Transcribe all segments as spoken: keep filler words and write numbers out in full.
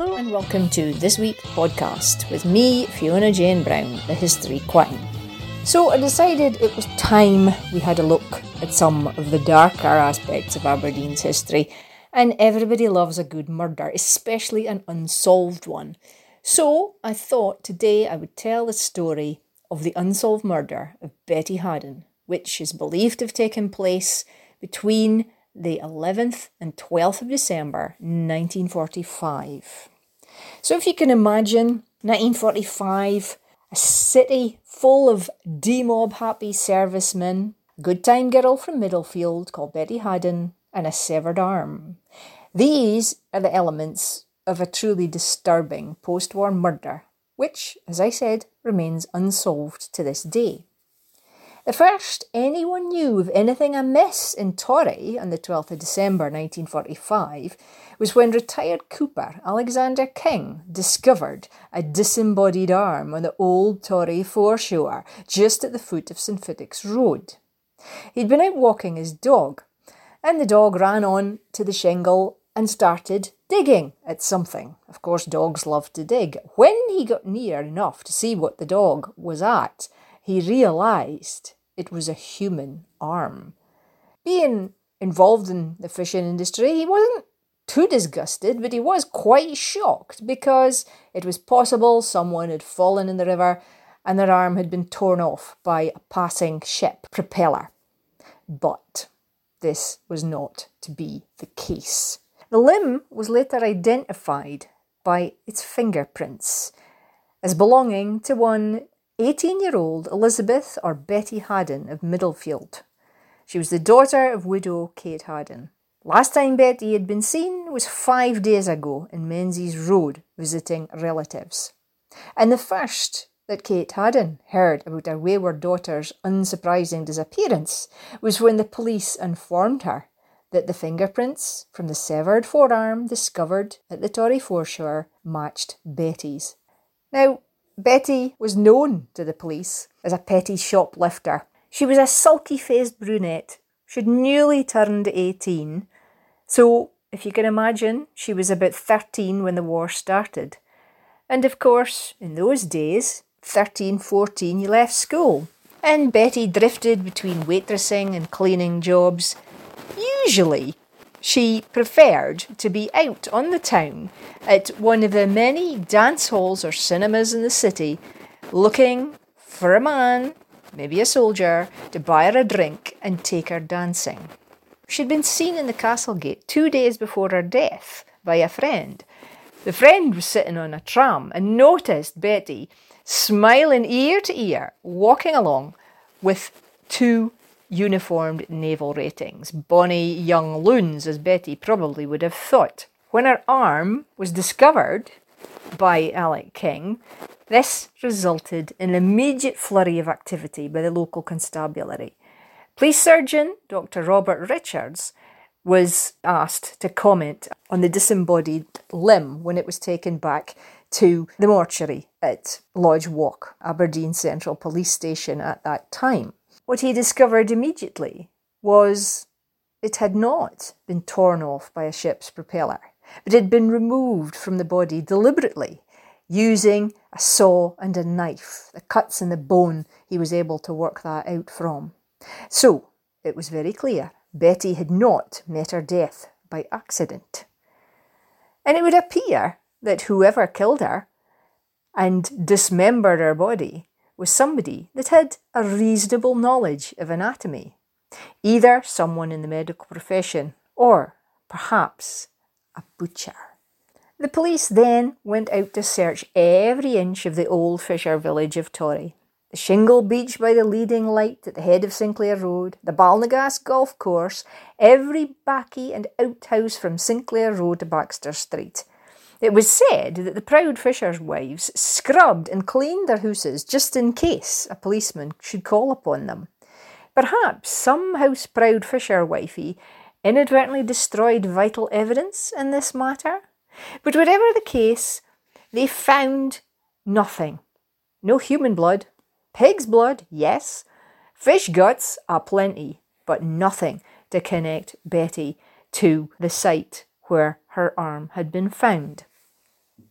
Hello and welcome to This Week Podcast with me, Fiona Jane Brown, the History Queen. So I decided it was time we had a look at some of the darker aspects of Aberdeen's history, and everybody loves a good murder, especially an unsolved one. So I thought today I would tell the story of the unsolved murder of Betty Haddon, which is believed to have taken place between the eleventh and twelfth of December nineteen forty-five. So if you can imagine, nineteen forty-five, a city full of D-mob happy servicemen, a good time girl from Middlefield called Betty Haddon, and a severed arm. These are the elements of a truly disturbing post-war murder, which, as I said, remains unsolved to this day. The first anyone knew of anything amiss in Torry on the twelfth of December nineteen forty-five was when retired cooper Alexander King discovered a disembodied arm on the old Torry foreshore just at the foot of St Fiddick's Road. He'd been out walking his dog, and the dog ran on to the shingle and started digging at something. Of course, dogs love to dig. When he got near enough to see what the dog was at, he realised it was a human arm. Being involved in the fishing industry, he wasn't too disgusted, but he was quite shocked because it was possible someone had fallen in the river and their arm had been torn off by a passing ship propeller. But this was not to be the case. The limb was later identified by its fingerprints as belonging to one eighteen-year-old Elizabeth or Betty Haddon of Middlefield. She was the daughter of widow Kate Haddon. Last time Betty had been seen was five days ago in Menzies Road visiting relatives. And the first that Kate Haddon heard about her wayward daughter's unsurprising disappearance was when the police informed her that the fingerprints from the severed forearm discovered at the Torry foreshore matched Betty's. Now, Betty was known to the police as a petty shoplifter. She was a sulky-faced brunette. She'd newly turned eighteen, so if you can imagine, she was about thirteen when the war started. And of course, in those days, thirteen, fourteen, you left school. And Betty drifted between waitressing and cleaning jobs. Usually, she preferred to be out on the town at one of the many dance halls or cinemas in the city, looking for a man, maybe a soldier, to buy her a drink and take her dancing. She'd been seen in the Castlegate two days before her death by a friend. The friend was sitting on a tram and noticed Betty smiling ear to ear, walking along with two uniformed naval ratings, bonny young loons, as Betty probably would have thought. When her arm was discovered by Alec King, this resulted in an immediate flurry of activity by the local constabulary. Police surgeon Doctor Robert Richards was asked to comment on the disembodied limb when it was taken back to the mortuary at Lodge Walk, Aberdeen Central Police Station at that time. What he discovered immediately was it had not been torn off by a ship's propeller, but had been removed from the body deliberately using a saw and a knife. The cuts in the bone, he was able to work that out from. So, it was very clear Betty had not met her death by accident. And it would appear that whoever killed her and dismembered her body was somebody that had a reasonable knowledge of anatomy, either someone in the medical profession or perhaps a butcher. The police then went out to search every inch of the old fisher village of Torry, the shingle beach by the leading light at the head of Sinclair Road, the Balnagas golf course, every baccy and outhouse from Sinclair Road to Baxter Street. It was said that the proud fishers' wives scrubbed and cleaned their houses just in case a policeman should call upon them. Perhaps some house-proud fisher wifey inadvertently destroyed vital evidence in this matter. But whatever the case, they found nothing. No human blood. Pig's blood, yes. Fish guts, aplenty, but nothing to connect Betty to the site where her arm had been found.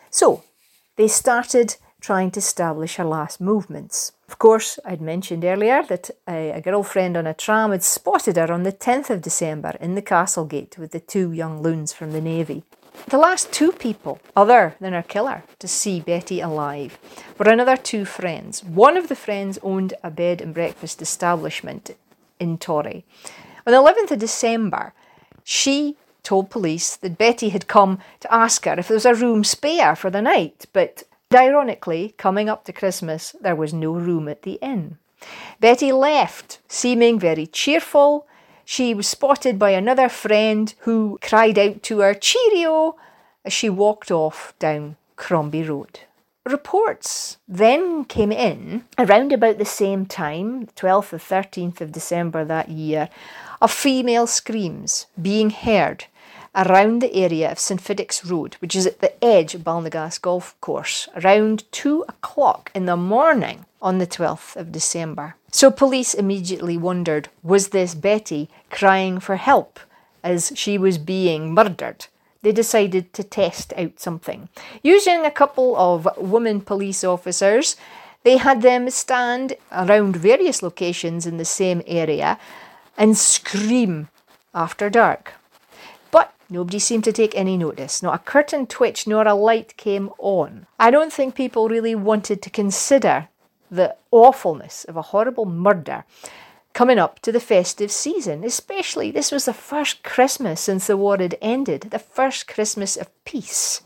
So they started trying to establish her last movements. Of course, I'd mentioned earlier that a, a girlfriend on a tram had spotted her on the tenth of December in the Castlegate with the two young loons from the Navy. The last two people, other than her killer, to see Betty alive were another two friends. One of the friends owned a bed and breakfast establishment in Torry. On the eleventh of December, she told police that Betty had come to ask her if there was a room spare for the night, but ironically, coming up to Christmas, there was no room at the inn. Betty left, seeming very cheerful. She was spotted by another friend who cried out to her, "Cheerio," as she walked off down Crombie Road. Reports then came in around about the same time, twelfth or thirteenth of December that year, of female screams being heard around the area of St Fiddick's Road, which is at the edge of Balnagas Golf Course, around two o'clock in the morning on the twelfth of December. So police immediately wondered, was this Betty crying for help as she was being murdered? They decided to test out something. Using a couple of women police officers, they had them stand around various locations in the same area and scream after dark. But nobody seemed to take any notice. Not a curtain twitch nor a light came on. I don't think people really wanted to consider the awfulness of a horrible murder coming up to the festive season. Especially, this was the first Christmas since the war had ended, the first Christmas of peace.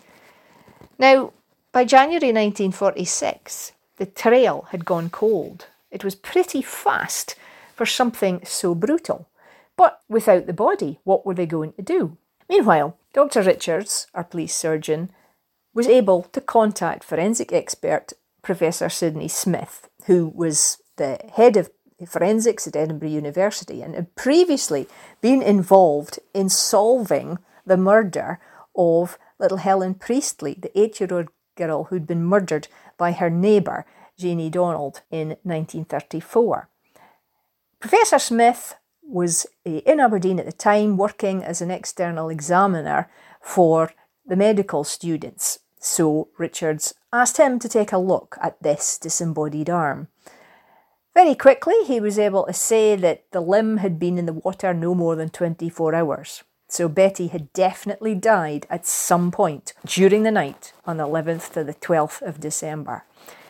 Now, by January nineteen forty-six, the trail had gone cold. It was pretty fast for something so brutal. But without the body, what were they going to do? Meanwhile, Doctor Richards, our police surgeon, was able to contact forensic expert Professor Sidney Smith, who was the head of forensics at Edinburgh University and had previously been involved in solving the murder of little Helen Priestley, the eight-year-old girl who'd been murdered by her neighbour, Janie Donald, in nineteen thirty-four. Professor Smith was in Aberdeen at the time, working as an external examiner for the medical students. So Richards asked him to take a look at this disembodied arm. Very quickly, he was able to say that the limb had been in the water no more than twenty-four hours. So Betty had definitely died at some point during the night on the eleventh to the twelfth of December.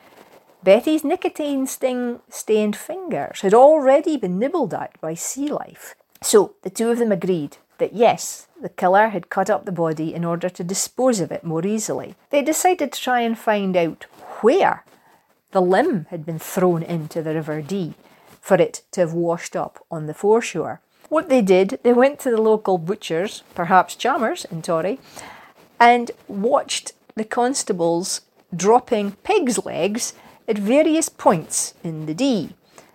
Betty's nicotine sting stained fingers had already been nibbled at by sea life. So the two of them agreed that yes, the killer had cut up the body in order to dispose of it more easily. They decided to try and find out where the limb had been thrown into the River Dee for it to have washed up on the foreshore. What they did, they went to the local butchers, perhaps Chalmers in Torry, and watched the constables dropping pigs' legs at various points in the Dee.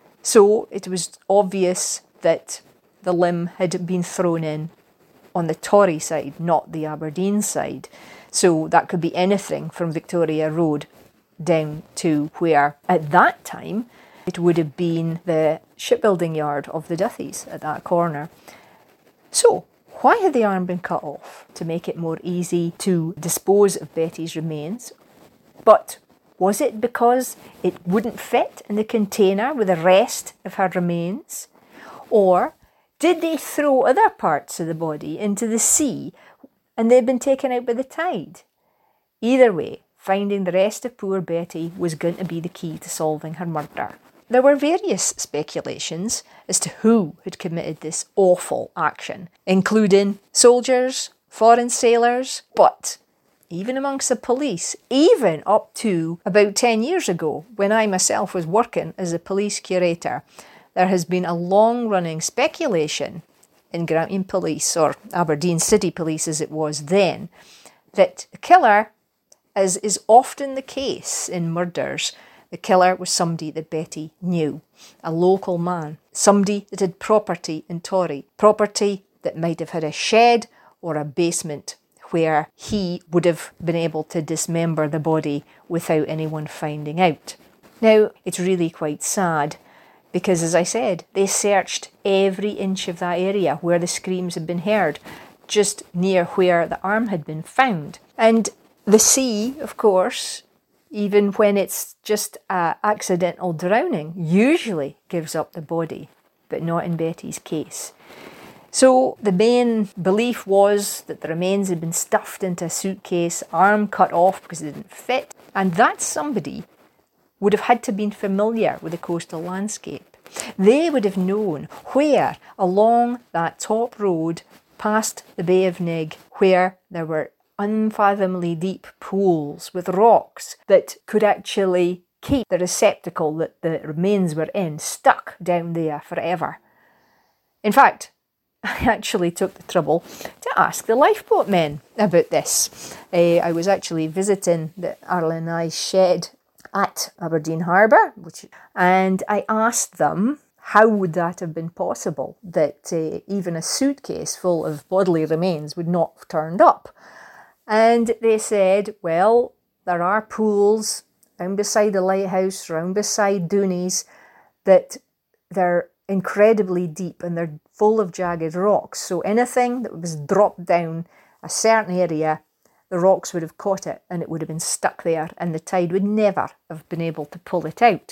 So it was obvious that the limb had been thrown in on the Torry side, not the Aberdeen side. So that could be anything from Victoria Road down to where, at that time, it would have been the shipbuilding yard of the Duthys at that corner. So, why had the arm been cut off? To make it more easy to dispose of Betty's remains. But was it because it wouldn't fit in the container with the rest of her remains? Or did they throw other parts of the body into the sea and they'd been taken out by the tide? Either way, finding the rest of poor Betty was going to be the key to solving her murder. There were various speculations as to who had committed this awful action, including soldiers, foreign sailors, but even amongst the police, even up to about ten years ago, when I myself was working as a police curator, there has been a long-running speculation in Grampian Police, or Aberdeen City Police as it was then, that the killer, as is often the case in murders, the killer was somebody that Betty knew, a local man, somebody that had property in Torry, property that might have had a shed or a basement where he would have been able to dismember the body without anyone finding out. Now, it's really quite sad because, as I said, they searched every inch of that area where the screams had been heard, just near where the arm had been found. And The sea, of course, even when it's just an accidental drowning, usually gives up the body, but not in Betty's case. So the main belief was that the remains had been stuffed into a suitcase, arm cut off because it didn't fit, and that somebody would have had to have been familiar with the coastal landscape. They would have known where along that top road past the Bay of Nig, where there were unfathomably deep pools with rocks that could actually keep the receptacle that the remains were in stuck down there forever. In fact, I actually took the trouble to ask the lifeboat men about this. Uh, I was actually visiting the Arlen and I's shed at Aberdeen Harbour, which, and I asked them how would that have been possible, that uh, even a suitcase full of bodily remains would not have turned up. And they said, well, there are pools round beside the lighthouse, round beside Dooney's, that they're incredibly deep and they're full of jagged rocks. So anything that was dropped down a certain area, the rocks would have caught it and it would have been stuck there and the tide would never have been able to pull it out.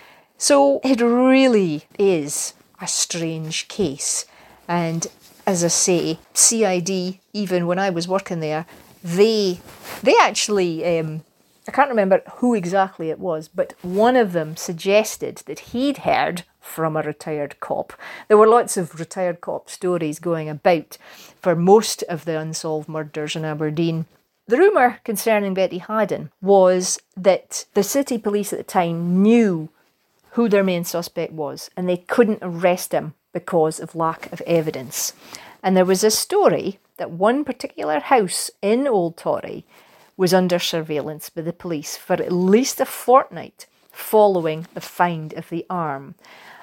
So it really is a strange case. And as I say, C I D, even when I was working there, they they actually, um, I can't remember who exactly it was, but one of them suggested that he'd heard from a retired cop. There were lots of retired cop stories going about for most of the unsolved murders in Aberdeen. The rumour concerning Betty Hadden was that the city police at the time knew who their main suspect was and they couldn't arrest him because of lack of evidence. And there was a story that one particular house in Old Torry was under surveillance by the police for at least a fortnight following the find of the arm.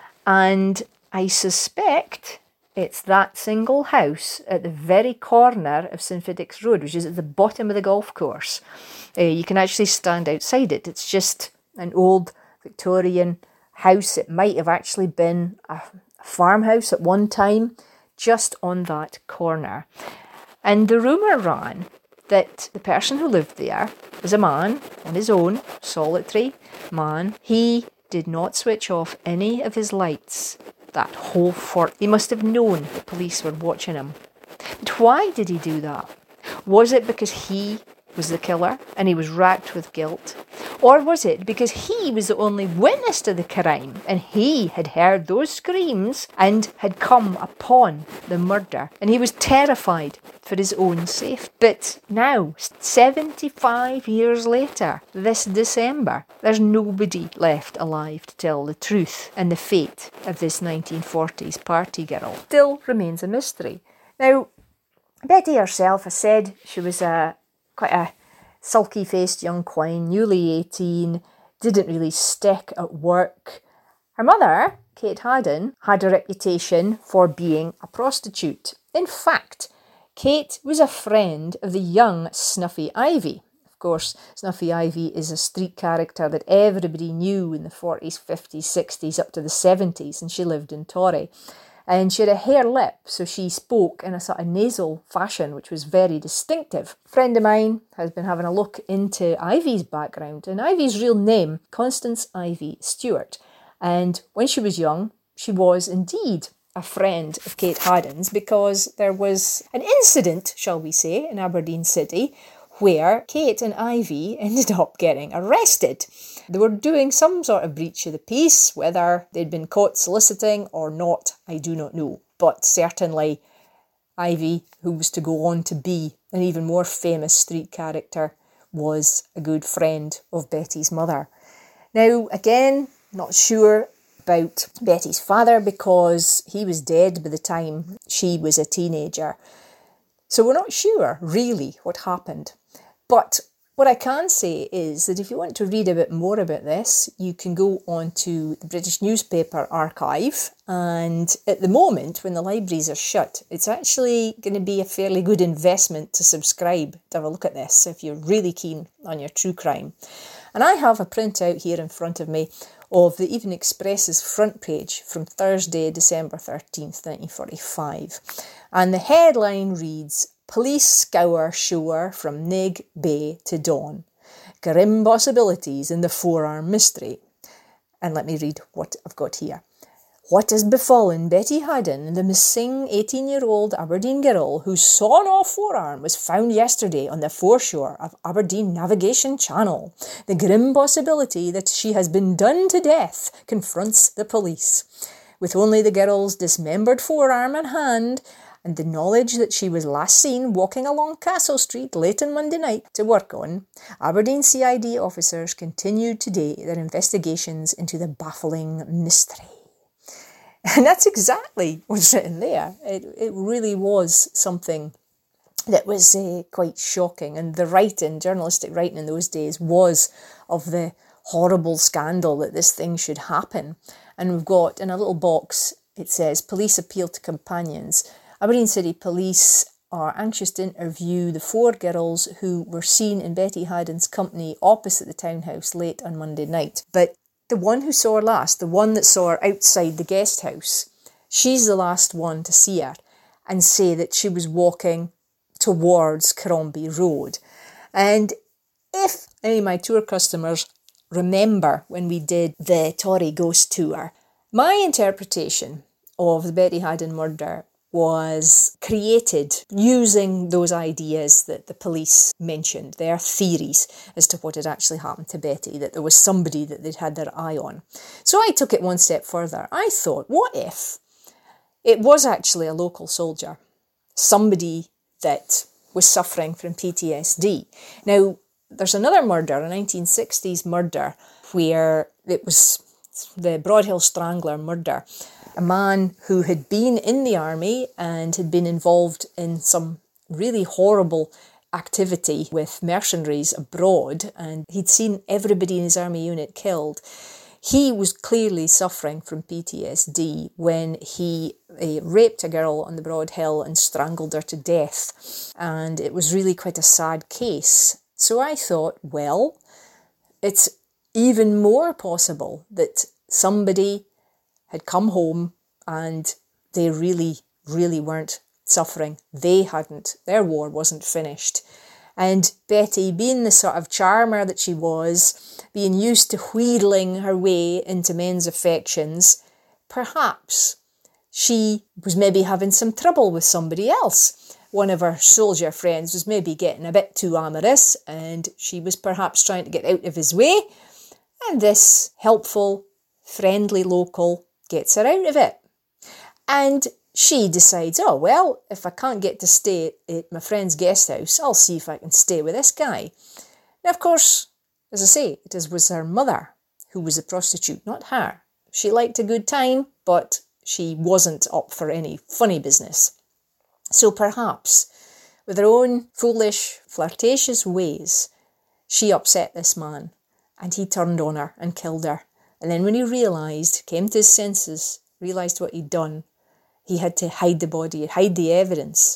And I suspect it's that single house at the very corner of Saint Fiddick's Road, which is at the bottom of the golf course. Uh, you can actually stand outside it. It's just an old Victorian house. It might have actually been a farmhouse at one time, just on that corner. And the rumour ran that the person who lived there was a man on his own, solitary man. He did not switch off any of his lights that whole fort. He must have known the police were watching him. But why did he do that? Was it because he was the killer and he was racked with guilt? Or was it because he was the only witness to the crime and he had heard those screams and had come upon the murder and he was terrified for his own safety? But now, seventy-five years later, this December, there's nobody left alive to tell the truth, and the fate of this nineteen forties party girl still remains a mystery. Now, Betty herself has said she was a quite a sulky-faced young quine, newly eighteen, didn't really stick at work. Her mother, Kate Hadden, had a reputation for being a prostitute. In fact, Kate was a friend of the young Snuffy Ivy. Of course, Snuffy Ivy is a street character that everybody knew in the forties, fifties, sixties, up to the seventies, and she lived in Torry. And she had a hare lip, so she spoke in a sort of nasal fashion, which was very distinctive. A friend of mine has been having a look into Ivy's background, and Ivy's real name, Constance Ivy Stewart. And when she was young, she was indeed a friend of Kate Hadden's, because there was an incident, shall we say, in Aberdeen City, where Kate and Ivy ended up getting arrested. They were doing some sort of breach of the peace. Whether they'd been caught soliciting or not, I do not know. But certainly Ivy, who was to go on to be an even more famous street character, was a good friend of Betty's mother. Now, again, not sure about Betty's father because he was dead by the time she was a teenager. So we're not sure, really, what happened. But what I can say is that if you want to read a bit more about this, you can go on to the British Newspaper Archive. And at the moment, when the libraries are shut, it's actually going to be a fairly good investment to subscribe to have a look at this if you're really keen on your true crime. And I have a printout here in front of me of the Evening Express's front page from Thursday, December thirteenth, nineteen forty-five. And the headline reads, Police scour shore from Nig Bay to dawn. Grim possibilities in the forearm mystery. And let me read what I've got here. What has befallen Betty Haddon, the missing eighteen-year-old Aberdeen girl whose sawn-off forearm was found yesterday on the foreshore of Aberdeen Navigation Channel? The grim possibility that she has been done to death confronts the police. With only the girl's dismembered forearm in hand, and the knowledge that she was last seen walking along Castle Street late on Monday night to work on, Aberdeen C I D officers continued today their investigations into the baffling mystery. And that's exactly what's written there. It it really was something that was uh, quite shocking. And the writing, journalistic writing in those days, was of the horrible scandal that this thing should happen. And we've got, in a little box, it says, police appeal to companions. Aberdeen City Police are anxious to interview the four girls who were seen in Betty Haddon's company opposite the townhouse late on Monday night. But the one who saw her last, the one that saw her outside the guest house, she's the last one to see her and say that she was walking towards Crombie Road. And if any of my tour customers remember when we did the Tory Ghost Tour, my interpretation of the Betty Haddon murder was created using those ideas that the police mentioned, their theories as to what had actually happened to Betty, that there was somebody that they'd had their eye on. So I took it one step further. I thought, what if it was actually a local soldier, somebody that was suffering from P T S D? Now, there's another murder, a nineteen sixties murder, where it was the Broadhill Strangler murder. A man who had been in the army and had been involved in some really horrible activity with mercenaries abroad, and he'd seen everybody in his army unit killed. He was clearly suffering from P T S D when he uh, raped a girl on the Broad Hill and strangled her to death. And it was really quite a sad case. So I thought, well, it's even more possible that somebody had come home and they really, really weren't suffering. They hadn't. Their war wasn't finished. And Betty, being the sort of charmer that she was, being used to wheedling her way into men's affections, perhaps she was maybe having some trouble with somebody else. One of her soldier friends was maybe getting a bit too amorous, and she was perhaps trying to get out of his way. And this helpful, friendly local gets her out of it. And she decides, oh, well, if I can't get to stay at my friend's guest house, I'll see if I can stay with this guy. Now, of course, as I say, it was her mother who was a prostitute, not her. She liked a good time, but she wasn't up for any funny business. So perhaps, with her own foolish, flirtatious ways, she upset this man, and he turned on her and killed her. And then when he realised, came to his senses, realised what he'd done, he had to hide the body, hide the evidence.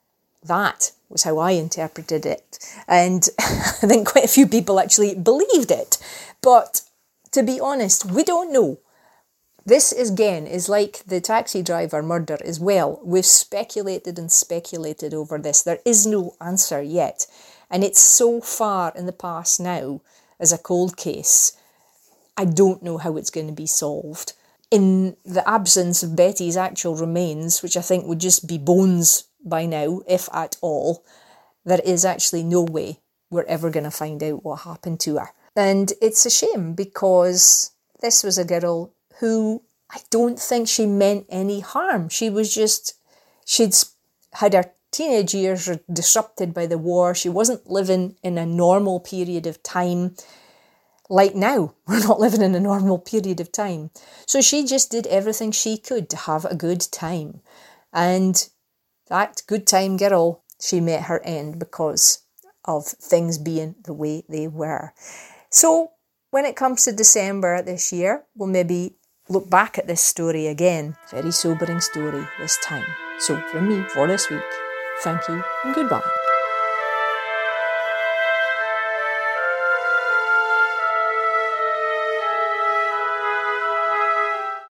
That was how I interpreted it. And I think quite a few people actually believed it. But to be honest, we don't know. This, is, again, is like the taxi driver murder as well. We've speculated and speculated over this. There is no answer yet. And it's so far in the past now as a cold case. I don't know how it's going to be solved. In the absence of Betty's actual remains, which I think would just be bones by now, if at all, there is actually no way we're ever going to find out what happened to her. And it's a shame because this was a girl who I don't think she meant any harm. She was just, she'd had her teenage years disrupted by the war. She wasn't living in a normal period of time. Like now, we're not living in a normal period of time. So she just did everything she could to have a good time. And that good time girl, she met her end because of things being the way they were. So when it comes to December this year, we'll maybe look back at this story again. Very sobering story this time. So from me for this week, thank you and goodbye.